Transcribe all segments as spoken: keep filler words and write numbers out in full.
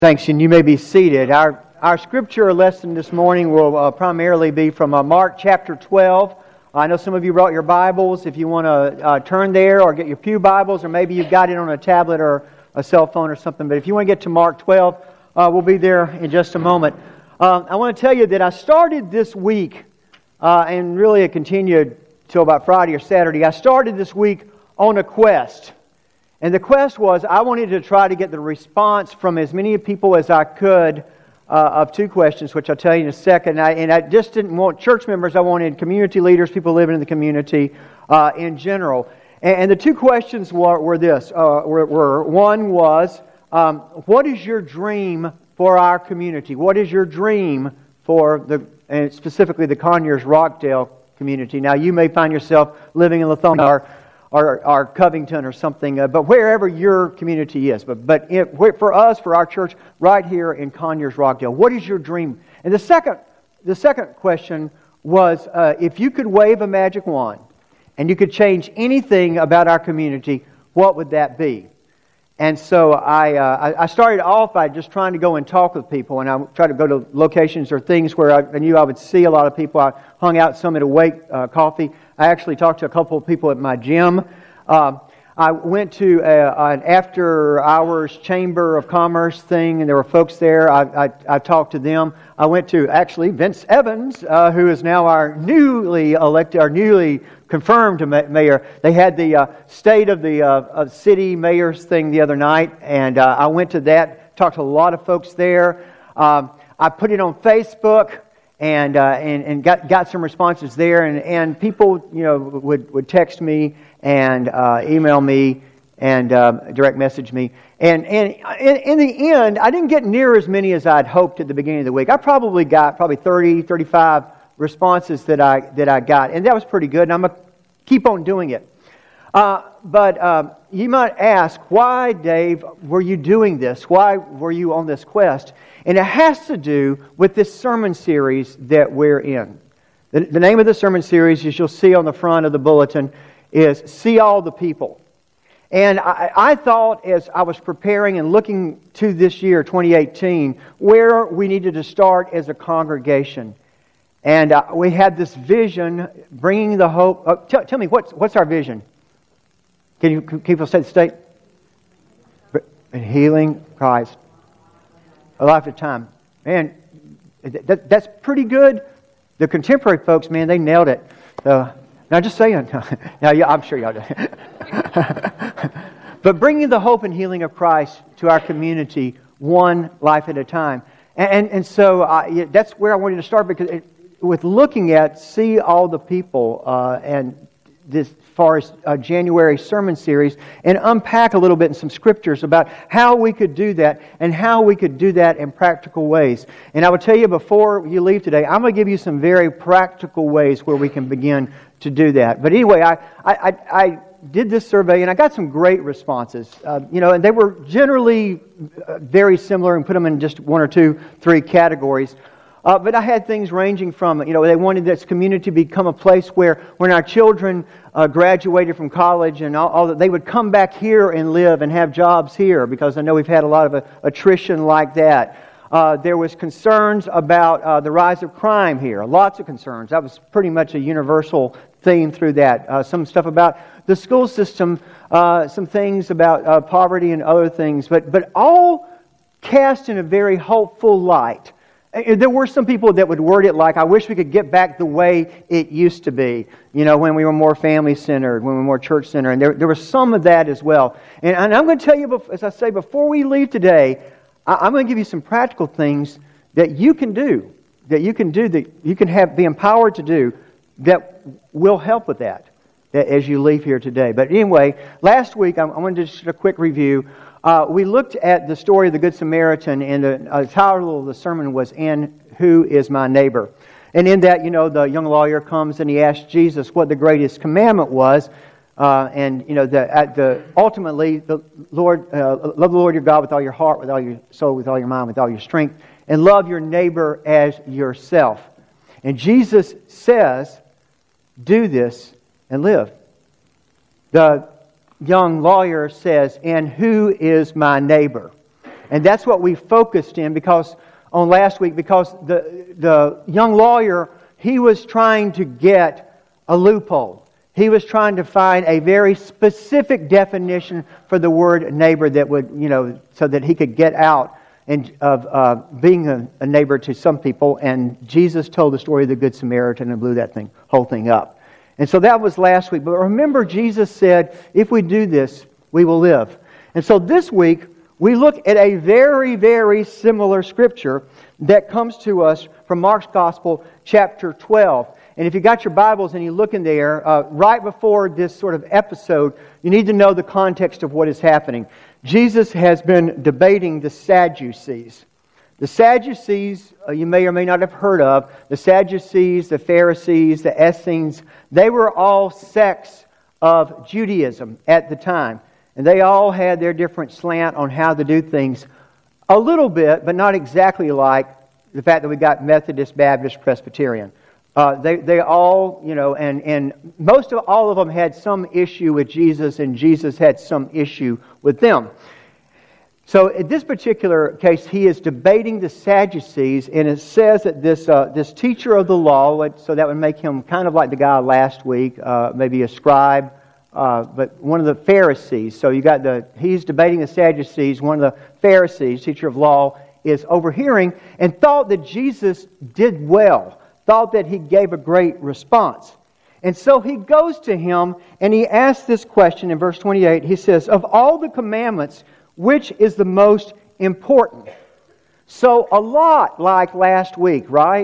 Thanks, and you may be seated. Our our scripture lesson this morning will uh, primarily be from uh, Mark chapter twelve. I know some of you brought your Bibles. If you want to uh, turn there or get your pew Bibles, or maybe you've got it on a tablet or a cell phone or something. But if you want to get to Mark twelve, uh, we'll be there in just a moment. Um, I want to tell you that I started this week, uh, and really it continued till about Friday or Saturday. I started this week on a quest. And the quest was, I wanted to try to get the response from as many people as I could uh, of two questions, which I'll tell you in a second. And I, and I just didn't want church members. I wanted community leaders, people living in the community uh, in general. And, and the two questions were, were this. Uh, were, were One was, um, what is your dream for our community? What is your dream for the, and specifically the Conyers Rockdale community? Now, you may find yourself living in Lithonia or Or, or Covington or something, uh, but wherever your community is. But but it, for us, for our church, right here in Conyers Rockdale, what is your dream? And the second the second question was, uh, if you could wave a magic wand and you could change anything about our community, what would that be? And so I uh, I started off by just trying to go and talk with people, and I tried to go to locations or things where I knew I would see a lot of people. I hung out some at Awake uh, Coffee. I actually talked to a couple of people at my gym. Uh, I went to a, an after-hours Chamber of Commerce thing, and there were folks there. I, I, I talked to them. I went to, actually, Vince Evans, uh, who is now our newly elected, our newly confirmed mayor. They had the uh, State of the uh, of City Mayors thing the other night, and uh, I went to that, talked to a lot of folks there. Um, I put it on Facebook. And, uh, and and got got some responses there, and, and people you know would, would text me and uh, email me and uh, direct message me, and and in, in the end, I didn't get near as many as I'd hoped at the beginning of the week. I probably got probably thirty, thirty-five responses that I that I got, and that was pretty good. And I'm gonna keep on doing it. Uh, but um, you might ask, why, Dave, were you doing this? Why were you on this quest? And it has to do with this sermon series that we're in. The, the name of the sermon series, as you'll see on the front of the bulletin, is See All the People. And I, I thought as I was preparing and looking to this year, twenty eighteen, where we needed to start as a congregation. And uh, we had this vision, bringing the hope. Uh, t- tell me, what's what's our vision? Can you can people say the state? Healing Christ. A life at a time. Man, that, that's pretty good. The contemporary folks, man, they nailed it. Uh, now, just saying. now, yeah, I'm sure y'all do. But bringing the hope and healing of Christ to our community, one life at a time. And and, and so uh, yeah, that's where I wanted to start, because it, with looking at See All the People uh, and this far as a January sermon series, and unpack a little bit in some scriptures about how we could do that and how we could do that in practical ways. And I will tell you before you leave today, I'm going to give you some very practical ways where we can begin to do that. But anyway, I I, I did this survey and I got some great responses. Uh, you know, and they were generally very similar, and put them in just one or two, three categories. Uh, but I had things ranging from, you know, they wanted this community to become a place where when our children uh, graduated from college and all, all that, they would come back here and live and have jobs here, because I know we've had a lot of uh, attrition like that. Uh, there was concerns about uh, the rise of crime here, lots of concerns. That was pretty much a universal theme through that. Uh, some stuff about the school system, uh, some things about uh, poverty and other things, but but all cast in a very hopeful light. There were some people that would word it like, I wish we could get back the way it used to be, you know, when we were more family-centered, when we were more church-centered. And there, there was some of that as well. And, and I'm going to tell you, as I say, before we leave today, I, I'm going to give you some practical things that you can do, that you can do, that you can have be empowered to do, that will help with that, that as you leave here today. But anyway, last week, I, I wanted to just a quick review. Uh, we looked at the story of the Good Samaritan, and the uh, title of the sermon was, And Who Is My Neighbor? And in that, you know, the young lawyer comes and he asks Jesus what the greatest commandment was. Uh, and, you know, the, at the ultimately, the Lord, uh, love the Lord your God with all your heart, with all your soul, with all your mind, with all your strength, and love your neighbor as yourself. And Jesus says, do this and live. The young lawyer says, and who is my neighbor? And that's what we focused in because on last week, because the the young lawyer, he was trying to get a loophole. He was trying to find a very specific definition for the word neighbor that would, you know, so that he could get out and of uh, being a, a neighbor to some people. And Jesus told the story of the Good Samaritan and blew that thing, whole thing up. And so that was last week. But remember, Jesus said, if we do this, we will live. And so this week, we look at a very, very similar scripture that comes to us from Mark's Gospel, chapter twelve. And if you got your Bibles and you look in there, uh, right before this sort of episode, you need to know the context of what is happening. Jesus has been debating the Sadducees. The Sadducees, uh, you may or may not have heard of. The Sadducees, the Pharisees, the Essenes, they were all sects of Judaism at the time. And they all had their different slant on how to do things. A little bit, but not exactly like the fact that we got Methodist, Baptist, Presbyterian. Uh, they they all, you know, and, and most of all of them had some issue with Jesus, and Jesus had some issue with them. So in this particular case, he is debating the Sadducees, and it says that this uh, this teacher of the law, so that would make him kind of like the guy last week, uh, maybe a scribe, uh, but one of the Pharisees. So you got the he's debating the Sadducees. One of the Pharisees, teacher of law, is overhearing and thought that Jesus did well. Thought that he gave a great response. And so he goes to him and he asks this question in verse twenty-eight. He says, of all the commandments, which is the most important? So a lot like last week, right?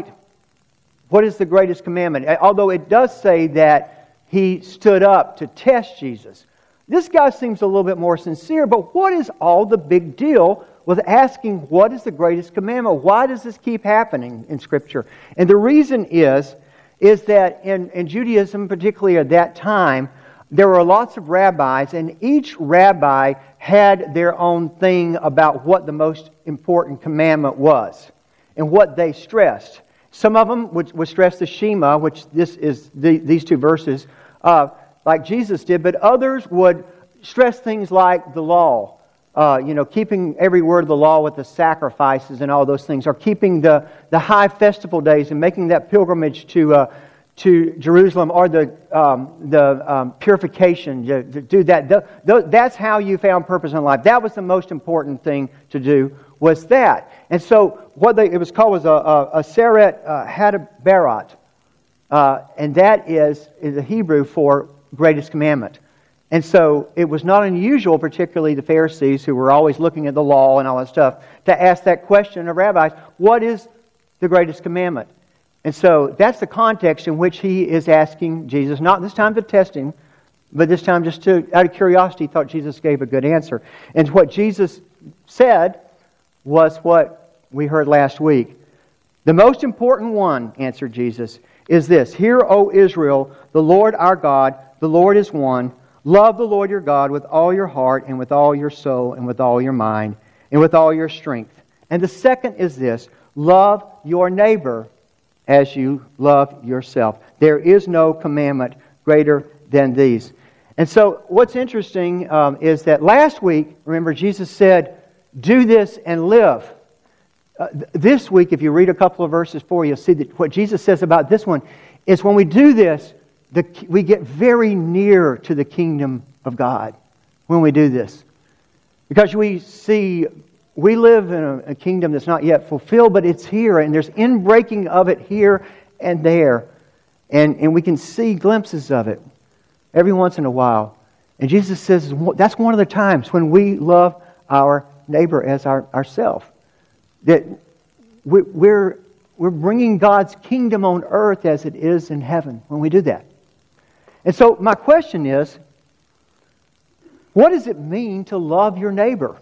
What is the greatest commandment? Although it does say that he stood up to test Jesus. This guy seems a little bit more sincere, but what is all the big deal with asking what is the greatest commandment? Why does this keep happening in Scripture? And the reason is, is that in, in Judaism, particularly at that time, there were lots of rabbis, and each rabbi had their own thing about what the most important commandment was and what they stressed. Some of them would, would stress the Shema, which this is the, these two verses, uh, like Jesus did, but others would stress things like the law. Uh, you know, keeping every word of the law with the sacrifices and all those things, or keeping the, the high festival days and making that pilgrimage to uh, to Jerusalem, or the um, the um, purification to, to do that. The, the, that's how you found purpose in life. That was the most important thing to do. Was that? And so what they, it was called was a a, a Seret uh, Hadabarat, uh, and that is is the Hebrew for greatest commandment. And so it was not unusual, particularly the Pharisees, who were always looking at the law and all that stuff, to ask that question of rabbis, what is the greatest commandment? And so that's the context in which he is asking Jesus, not this time to test him, but this time just to, out of curiosity, he thought Jesus gave a good answer. And what Jesus said was what we heard last week. The most important one, answered Jesus, is this: Hear, O Israel, the Lord our God, the Lord is one. Love the Lord your God with all your heart and with all your soul and with all your mind and with all your strength. And the second is this: love your neighbor as you love yourself. There is no commandment greater than these. And so what's interesting um, is that last week, remember, Jesus said, do this and live. Uh, th- this week, if you read a couple of verses for you, you'll see that what Jesus says about this one is when we do this, The, we get very near to the kingdom of God when we do this. Because we see, we live in a, a kingdom that's not yet fulfilled, but it's here, and there's inbreaking of it here and there. And, and we can see glimpses of it every once in a while. And Jesus says that's one of the times when we love our neighbor as our, ourselves. That we, we're, we're bringing God's kingdom on earth as it is in heaven when we do that. And so my question is, what does it mean to love your neighbor?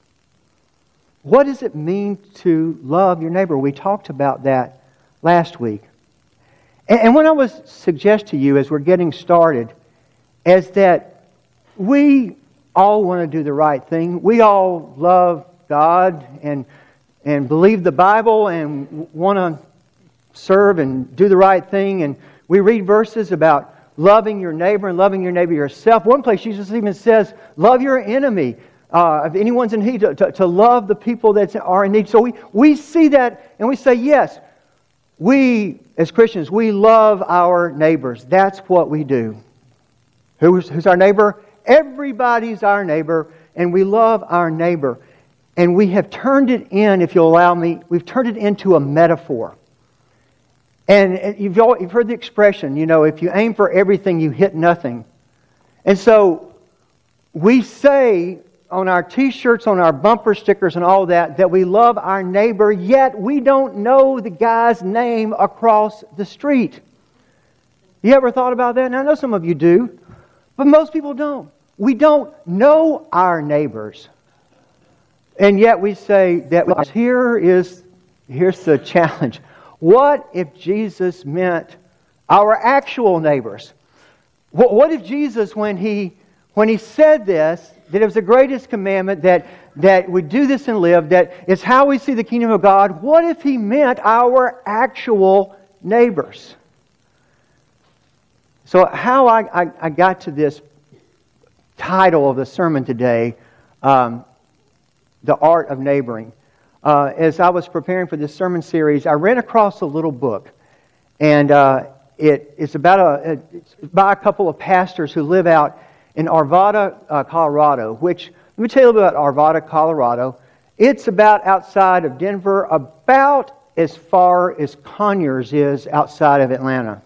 What does it mean to love your neighbor? We talked about that last week. And, and what I would suggest to you as we're getting started is that we all want to do the right thing. We all love God and, and believe the Bible and want to serve and do the right thing. And we read verses about loving your neighbor and loving your neighbor yourself. One place Jesus even says, love your enemy. uh, if anyone's in need, to, to, to love the people that are in need. So we, we see that and we say, yes, we as Christians, we love our neighbors. That's what we do. Who's, who's our neighbor? Everybody's our neighbor, and we love our neighbor. And we have turned it in, if you'll allow me, we've turned it into a metaphor. And you've, all, you've heard the expression, you know, if you aim for everything, you hit nothing. And so we say on our t-shirts, on our bumper stickers and all that, that we love our neighbor, yet we don't know the guy's name across the street. You ever thought about that? And I know some of you do, but most people don't. We don't know our neighbors. And yet we say that here is, here's the challenge. What if Jesus meant our actual neighbors? What if Jesus, when He when He said this, that it was the greatest commandment, that, that we do this and live, that it's how we see the kingdom of God, what if He meant our actual neighbors? So how I, I, I got to this title of the sermon today, um, The Art of Neighboring. Uh, as I was preparing for this sermon series, I ran across a little book, and uh, it, it's about a it's by a couple of pastors who live out in Arvada, uh, Colorado. Which let me tell you a little bit about Arvada, Colorado. It's about outside of Denver, about as far as Conyers is outside of Atlanta.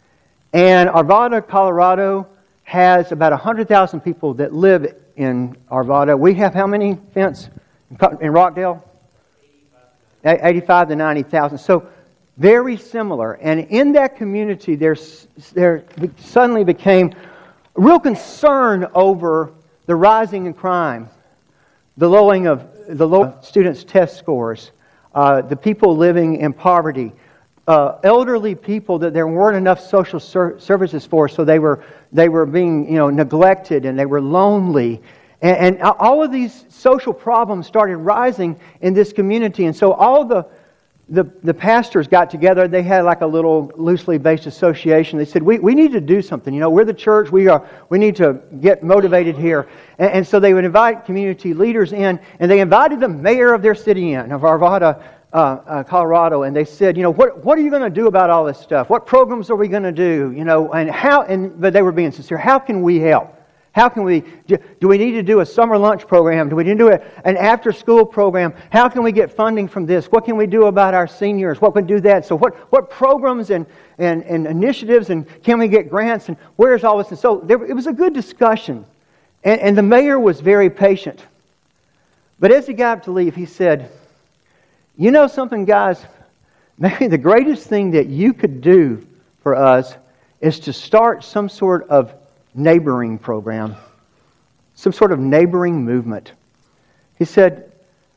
And Arvada, Colorado, has about a hundred thousand people that live in Arvada. We have how many, Vince, in Rockdale? eighty-five to ninety thousand. So very similar. And in that community, there's, there suddenly became a real concern over the rising in crime, the lowering of the low students' test scores, uh, the people living in poverty, uh, elderly people that there weren't enough social ser- services for, so they were they were being you know neglected and they were lonely. And all of these social problems started rising in this community. And so all the, the the pastors got together. They had like a little loosely based association. They said, we, we need to do something. You know, we're the church. We are. We need to get motivated here. And, and so they would invite community leaders in. And they invited the mayor of their city in, of Arvada, uh, uh, Colorado. And they said, you know, what what are you going to do about all this stuff? What programs are we going to do? You know, and how, and but they were being sincere. How can we help? How can we, do, do we need to do a summer lunch program? Do we need to do a, an after-school program? How can we get funding from this? What can we do about our seniors? What can we do that? So what, what programs and, and, and initiatives and can we get grants and where's all this? And so there, it was a good discussion. And, and the mayor was very patient. But as he got up to leave, he said, you know something, guys? Maybe the greatest thing that you could do for us is to start some sort of neighboring program, some sort of neighboring movement. He said,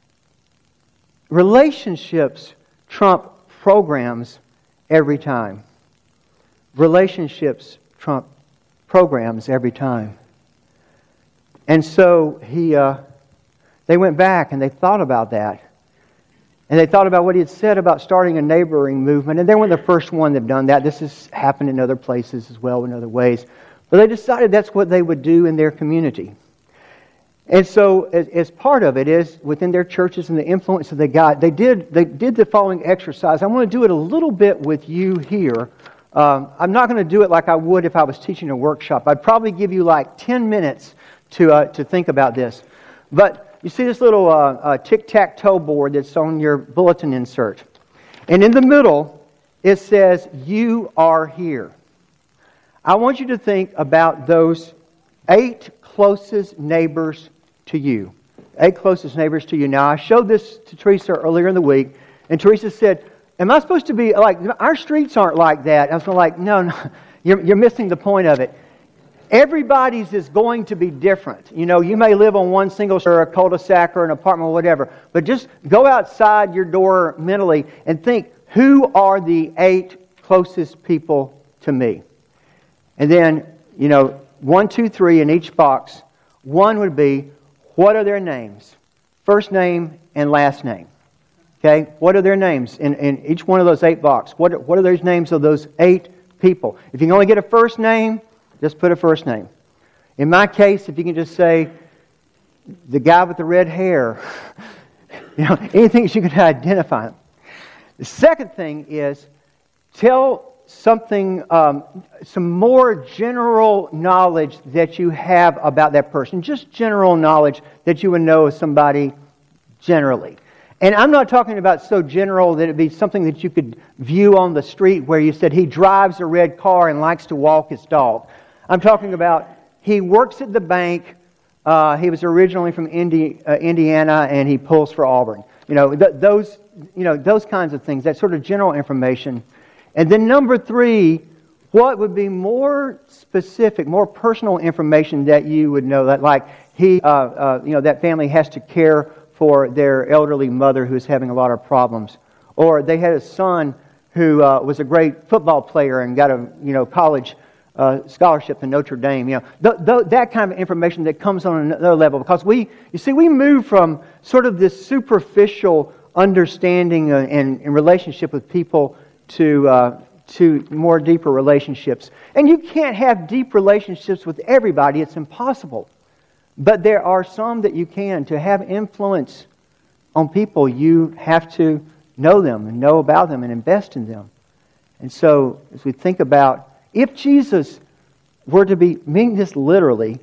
relationships trump programs every time. Relationships trump programs every time. And so he, uh, they went back and they thought about that. And they thought about what he had said about starting a neighboring movement. And they weren't the first one that have done that. This has happened in other places as well, in other ways. But they decided that's what they would do in their community. And so, as, as part of it is, within their churches and the influence that they got, they did they did the following exercise. I want to do it a little bit with you here. Um, I'm not going to do it like I would if I was teaching a workshop. I'd probably give you like ten minutes to uh, to think about this. But you see this little uh, uh, tic-tac-toe board that's on your bulletin insert. And in the middle, it says, you are here. I want you to think about those eight closest neighbors to you. Eight closest neighbors to you. Now, I showed this to Teresa earlier in the week, and Teresa said, am I supposed to be like, our streets aren't like that. I was like, no, no, you're, you're missing the point of it. Everybody's is going to be different. You know, you may live on one single or a cul-de-sac or an apartment or whatever, but just go outside your door mentally and think, who are the eight closest people to me? And then, you know, one, two, three in each box. One would be, what are their names? First name and last name. Okay? What are their names in, in each one of those eight boxes? What are, what are those names of those eight people? If you can only get a first name, just put a first name. In my case, if you can just say, the guy with the red hair. You know, anything that you can identify him. The second thing is tell something, um, some more general knowledge that you have about that person. Just general knowledge that you would know of somebody generally. And I'm not talking about so general that it'd be something that you could view on the street where you said he drives a red car and likes to walk his dog. I'm talking about he works at the bank. Uh, he was originally from Indi- uh, Indiana and he pulls for Auburn. You know, th- those, you know, those kinds of things. That sort of general information. And then number three, what would be more specific, more personal information that you would know that, like he, uh, uh, you know, that family has to care for their elderly mother who's having a lot of problems, or they had a son who uh, was a great football player and got a you know college uh, scholarship to Notre Dame. You know th- th- that kind of information that comes on another level, because we, you see, we move from sort of this superficial understanding and, and relationship with people to uh, to more deeper relationships. And you can't have deep relationships with everybody; it's impossible. But there are some that you can. To have influence on people, you have to know them and know about them and invest in them. And so, as we think about, if Jesus were to be, meaning this literally,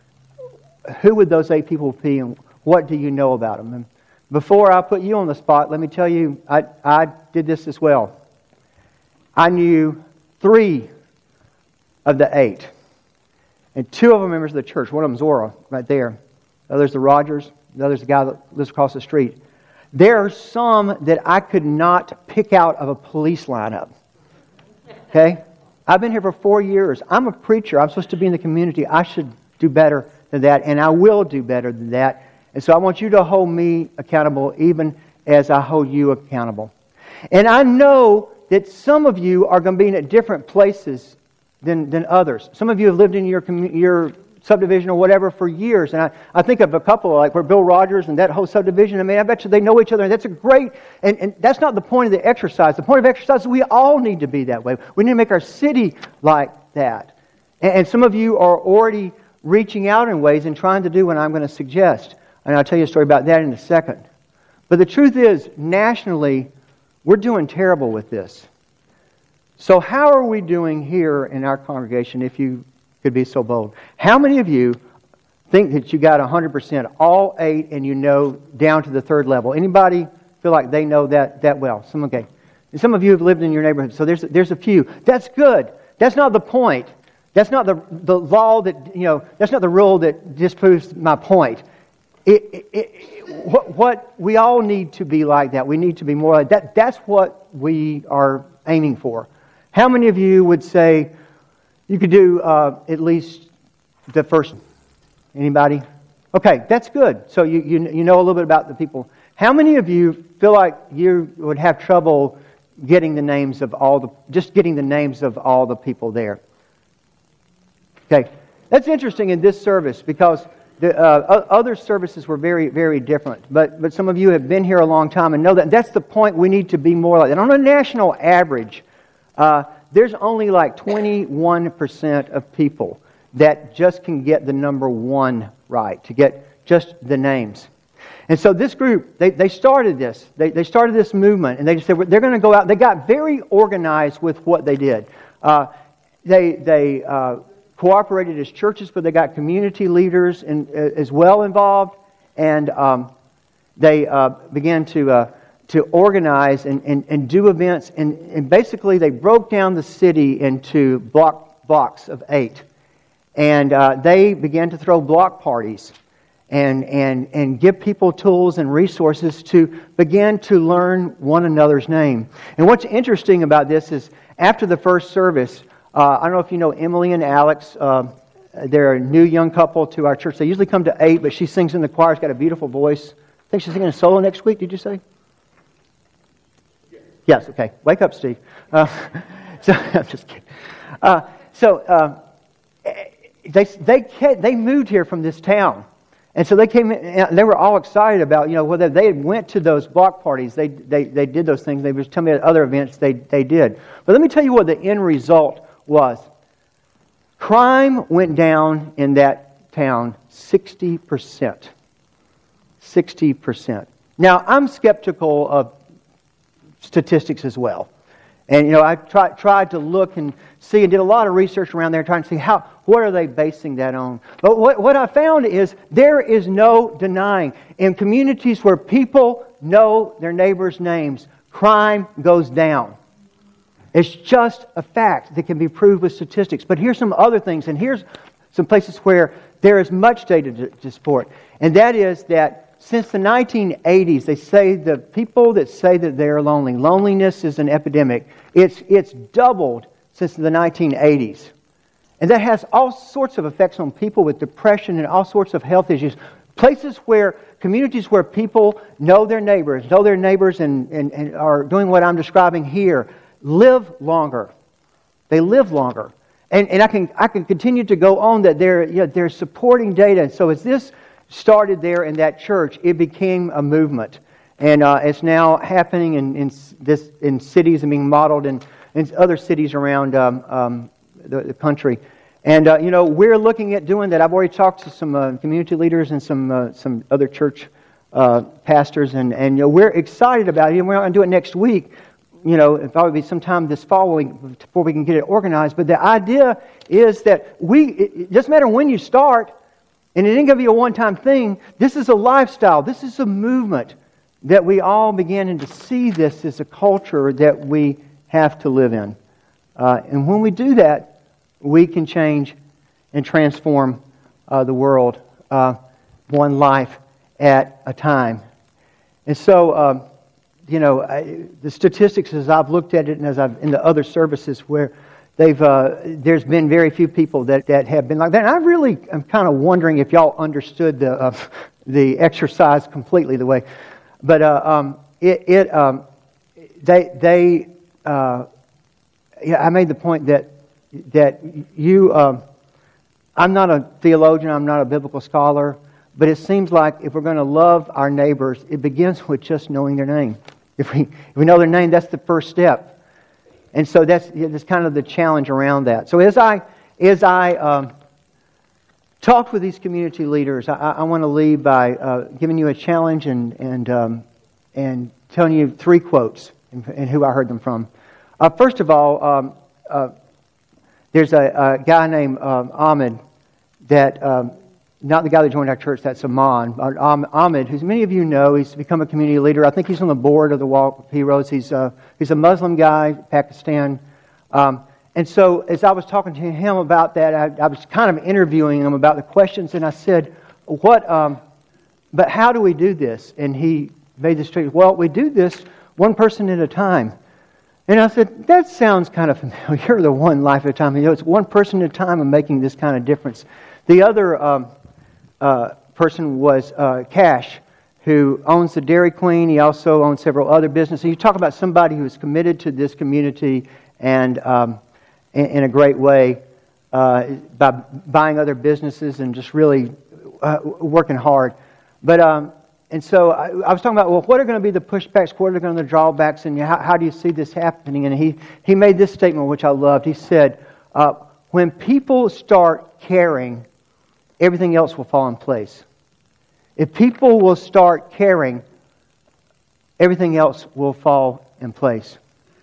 who would those eight people be and what do you know about them? And before I put you on the spot, let me tell you, I, I did this as well. I knew three of the eight. And two of them are members of the church. One of them is Zora, right there. The other's the Rogers. The other's the guy that lives across the street. There are some that I could not pick out of a police lineup. Okay? I've been here for four years. I'm a preacher. I'm supposed to be in the community. I should do better than that, and I will do better than that. And so I want you to hold me accountable even as I hold you accountable. And I know that some of you are going to be in at different places Than, than others. Some of you have lived in your commu- your subdivision or whatever for years. And I, I think of a couple like where Bill Rogers and that whole subdivision. I mean, I bet you they know each other. And that's a great, and, and that's not the point of the exercise. The point of exercise is we all need to be that way. We need to make our city like that. And, and some of you are already reaching out in ways and trying to do what I'm going to suggest. And I'll tell you a story about that in a second. But the truth is, nationally, we're doing terrible with this. So how are we doing here in our congregation, if you could be so bold? How many of you think that you got one hundred percent, all eight, and you know down to the third level? Anybody feel like they know that that well? Some, okay. And some of you have lived in your neighborhood, so there's there's a few. That's good. That's not the point. That's not the the law that, you know, that's not the rule that disproves my point. It, it, it, what, what we all need to be like that. We need to be more like that. That's what we are aiming for. How many of you would say you could do uh, at least the first? Anybody? Okay, that's good. So you, you you know a little bit about the people. How many of you feel like you would have trouble getting the names of all the, just getting the names of all the people there? Okay, that's interesting in this service because the uh, other services were very, very different. But but some of you have been here a long time and know that. That's the point. We need to be more like that. On a national average, Uh, there's only like twenty-one percent of people that just can get the number one right, to get just the names. And so this group, they, they started this. They, they started this movement, and they just said, they're going to go out. They got very organized with what they did. Uh, they they uh, cooperated as churches, but they got community leaders in, uh, as well involved, and um, they uh, began to... Uh, to organize and, and, and do events. And, and basically they broke down the city into block blocks of eight. And uh, they began to throw block parties and, and, and give people tools and resources to begin to learn one another's name. And what's interesting about this is after the first service, uh, I don't know if you know Emily and Alex. Uh, they're a new young couple to our church. They usually come to eight, but she sings in the choir. She's got a beautiful voice. I think she's singing a solo next week, did you say? Yes, okay. Wake up, Steve. Uh, so I'm just kidding. Uh, so uh, they they they moved here from this town, and so they came in, and they were all excited about, you know, whether they went to those block parties, they they they did those things. They were telling me at other events they they did. But let me tell you what the end result was. Crime went down in that town sixty percent. sixty percent. Now, I'm skeptical of statistics as well. And, you know, I tried, tried to look and see and did a lot of research around there trying to see how, what are they basing that on. But what, what I found is there is no denying. In communities where people know their neighbors' names, crime goes down. It's just a fact that can be proved with statistics. But here's some other things, and here's some places where there is much data to, to support. And that is that since the nineteen eighties, they say the people that say that they are lonely, loneliness is an epidemic. It's, it's doubled since the nineteen eighties. And that has all sorts of effects on people with depression and all sorts of health issues. Places where, communities where people know their neighbors, know their neighbors and, and, and are doing what I'm describing here, live longer. They live longer. And, and I can I can continue to go on that they're, you know, they're supporting data. So as this started there in that church, it became a movement. And uh, it's now happening in, in, this, in cities and being modeled in, in other cities around um, um, the, the country. And, uh, you know, we're looking at doing that. I've already talked to some uh, community leaders and some uh, some other church uh, pastors, and, and you know, we're excited about it. And we're not going to do it next week. You know, it'll probably be sometime this fall before we can get it organized. But the idea is that we, it doesn't matter when you start, and it ain't going to be a one-time thing. This is a lifestyle. This is a movement that we all beginning to see this as a culture that we have to live in. Uh, and when we do that, we can change and transform uh, the world uh, one life at a time. And so, um, you know, I, the statistics as I've looked at it and as I've in the other services where they've uh, there's been very few people that, that have been like that. And I really am kind of wondering if y'all understood the uh, the exercise completely the way. But uh, um, it, it um, they they uh, yeah, I made the point that that you um, I'm not a theologian, I'm not a biblical scholar, but it seems like if we're going to love our neighbors, it begins with just knowing their name. If we if we know their name, that's the first step. And so that's that's kind of the challenge around that. So as I as I um, talked with these community leaders, I, I want to leave by uh, giving you a challenge and and um, and telling you three quotes and, and who I heard them from. Uh, first of all, um, uh, there's a, a guy named um, Ahmed that. Um, Not the guy that joined our church, that's Aman. Ahmed, who many of you know, he's become a community leader. I think he's on the board of the Walk of Heroes. He's a, he's a Muslim guy, Pakistan. Um, and so as I was talking to him about that, I, I was kind of interviewing him about the questions, and I said, "What? Um, but how do we do this?" And he made the statement, "Well, we do this one person at a time." And I said, "That sounds kind of familiar. You're the one life at a time. You know, it's one person at a time and making this kind of difference." The other... Um, Uh, person was uh, Cash, who owns the Dairy Queen. He also owns several other businesses. You talk about somebody who is committed to this community and um, in, in a great way uh, by buying other businesses and just really uh, working hard. But um, and so I, I was talking about, well, what are going to be the pushbacks? What are going to be the drawbacks? And how, how do you see this happening? And he, he made this statement, which I loved. He said, uh, when people start caring, everything else will fall in place. If people will start caring, everything else will fall in place.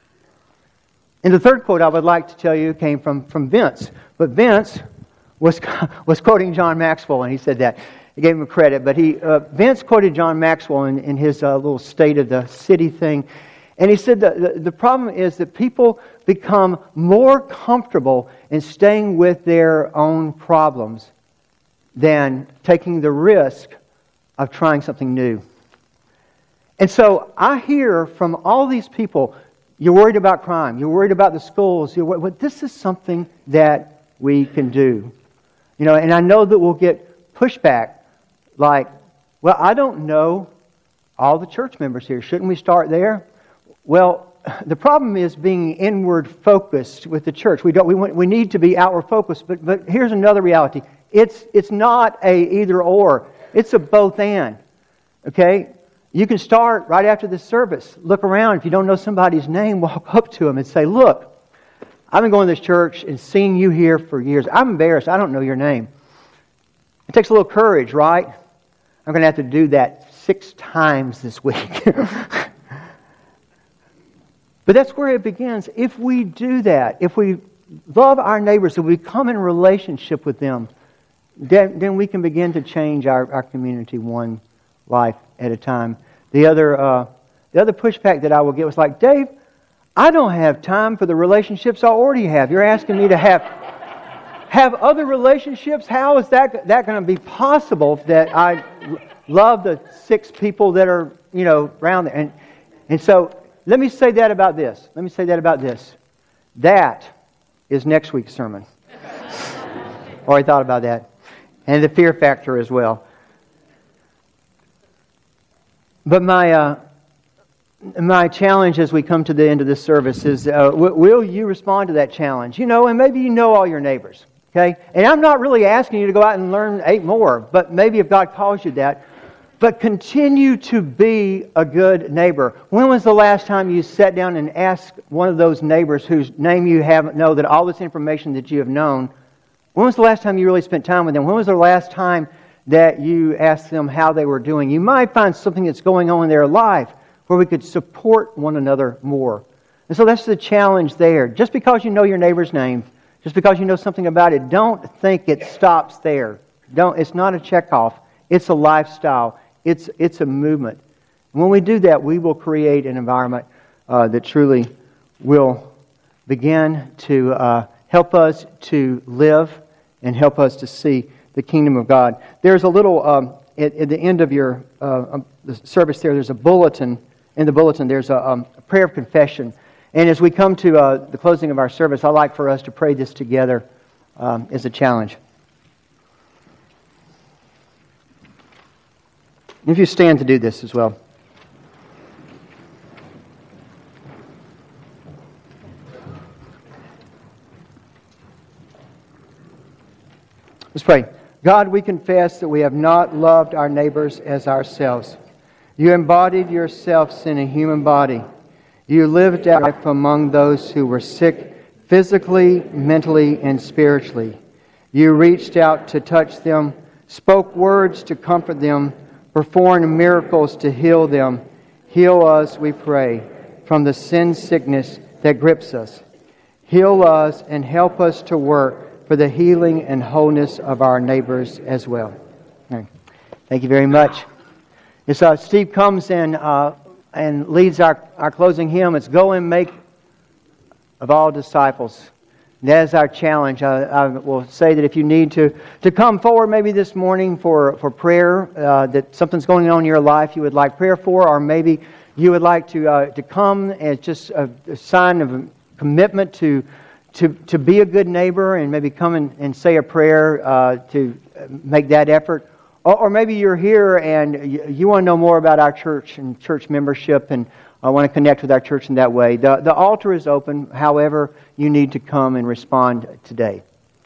And the third quote I would like to tell you came from, from Vince. But Vince was was quoting John Maxwell, and he said that. He gave him credit. But he uh, Vince quoted John Maxwell in, in his uh, little State of the City thing. And he said that the, the problem is that people become more comfortable in staying with their own problems than taking the risk of trying something new. And so I hear from all these people, you're worried about crime, you're worried about the schools, you're worried, well, this is something that we can do. You know, and I know that we'll get pushback like, well, I don't know all the church members here. Shouldn't we start there? Well, the problem is being inward focused with the church. We don't we want, we need to be outward focused, but but here's another reality. It's it's not a either or. It's a both and. Okay? You can start right after this service. Look around. If you don't know somebody's name, walk up to them and say, "Look, I've been going to this church and seeing you here for years. I'm embarrassed. I don't know your name." It takes a little courage, right? I'm going to have to do that six times this week. But that's where it begins. If we do that, if we love our neighbors, if we come in relationship with them, then, then we can begin to change our, our community one life at a time. The other, uh, the other pushback that I will get was like, Dave, I don't have time for the relationships I already have. You're asking me to have have other relationships? How is that that going to be possible that I love the six people that are, you know, around there? And, and so let me say that about this. Let me say that about this. That is next week's sermon. Already thought about that. And the fear factor as well. But my uh, my challenge as we come to the end of this service is, uh, w- will you respond to that challenge? You know, and maybe you know all your neighbors. Okay? And I'm not really asking you to go out and learn eight more, but maybe if God calls you that. But continue to be a good neighbor. When was the last time you sat down and asked one of those neighbors whose name you haven't know, that all this information that you have known, when was the last time you really spent time with them? When was the last time that you asked them how they were doing? You might find something that's going on in their life where we could support one another more. And so that's the challenge there. Just because you know your neighbor's name, just because you know something about it, don't think it stops there. Don't. It's not a checkoff. It's a lifestyle. It's it's a movement. When we do that, we will create an environment uh, that truly will begin to uh, help us to live and help us to see the kingdom of God. There's a little, um, at, at the end of your uh, the service there, there's a bulletin. In the bulletin, there's a, um, a prayer of confession. And as we come to uh, the closing of our service, I'd like for us to pray this together um, as a challenge. If you stand to do this as well. Let's pray. God, we confess that we have not loved our neighbors as ourselves. You embodied yourselves in a human body. You lived out life among those who were sick physically, mentally, and spiritually. You reached out to touch them, spoke words to comfort them, performed miracles to heal them. Heal us, we pray, from the sin sickness that grips us. Heal us and help us to work for the healing and wholeness of our neighbors as well. Right. Thank you very much. As uh, Steve comes and uh, and leads our, our closing hymn, it's Go and Make of All Disciples. And that is our challenge. I, I will say that if you need to, to come forward maybe this morning for, for prayer, uh, that something's going on in your life you would like prayer for, or maybe you would like to uh, to come as just a, a sign of commitment to to to be a good neighbor and maybe come and, and say a prayer uh, to make that effort. Or, or maybe you're here and you, you want to know more about our church and church membership and uh, want to connect with our church in that way. The, the altar is open, however you need to come and respond today.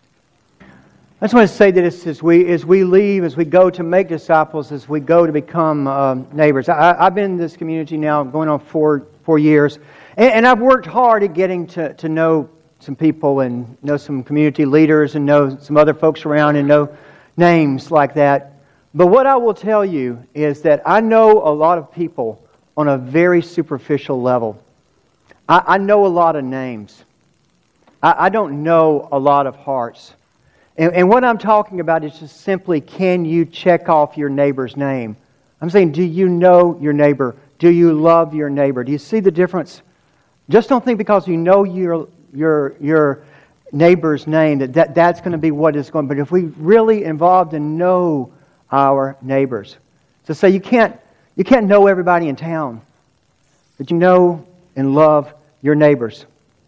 I just want to say that as we as we leave, as we go to make disciples, as we go to become um, neighbors. I, I've been in this community now going on four four years, and, and I've worked hard at getting to, to know some people and know some community leaders and know some other folks around and know names like that. But what I will tell you is that I know a lot of people on a very superficial level. I, I know a lot of names. I, I don't know a lot of hearts. And, and what I'm talking about is just simply, can you check off your neighbor's name? I'm saying, do you know your neighbor? Do you love your neighbor? Do you see the difference? Just don't think because you know your your your neighbor's name that, that that's going to be what is going. But if we really involved and know our neighbors, so say you can't you can't know everybody in town, but you know and love your neighbors.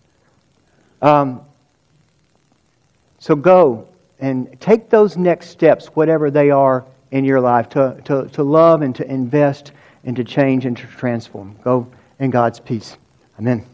Um. So go and take those next steps, whatever they are in your life, to, to, to love and to invest and to change and to transform. Go in God's peace. Amen.